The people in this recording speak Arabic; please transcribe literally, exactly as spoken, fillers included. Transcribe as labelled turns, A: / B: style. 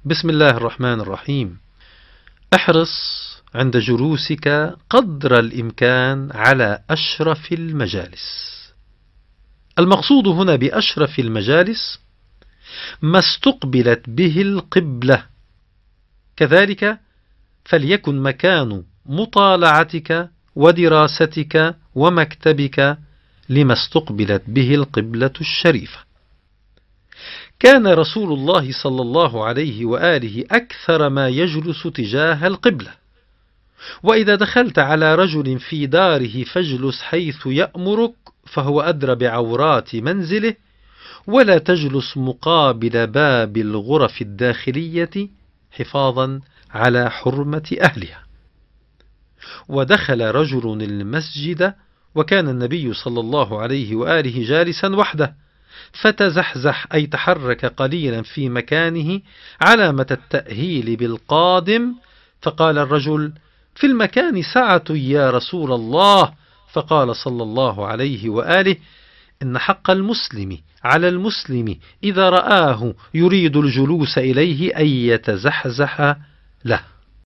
A: بسم الله الرحمن الرحيم. احرص عند جلوسك قدر الإمكان على أشرف المجالس. المقصود هنا بأشرف المجالس ما استقبلت به القبلة، كذلك فليكن مكان مطالعتك ودراستك ومكتبك لما استقبلت به القبلة الشريفة. كان رسول الله صلى الله عليه وآله أكثر ما يجلس تجاه القبلة، وإذا دخلت على رجل في داره فاجلس حيث يأمرك فهو أدرى بعورات منزله، ولا تجلس مقابل باب الغرف الداخلية حفاظا على حرمة أهلها. ودخل رجل المسجد وكان النبي صلى الله عليه وآله جالسا وحده، فتزحزح أي تحرك قليلا في مكانه علامة التأهيل بالقادم، فقال الرجل: في المكان سعة يا رسول الله. فقال صلى الله عليه وآله: إن حق المسلم على المسلم إذا رآه يريد الجلوس إليه أن يتزحزح له.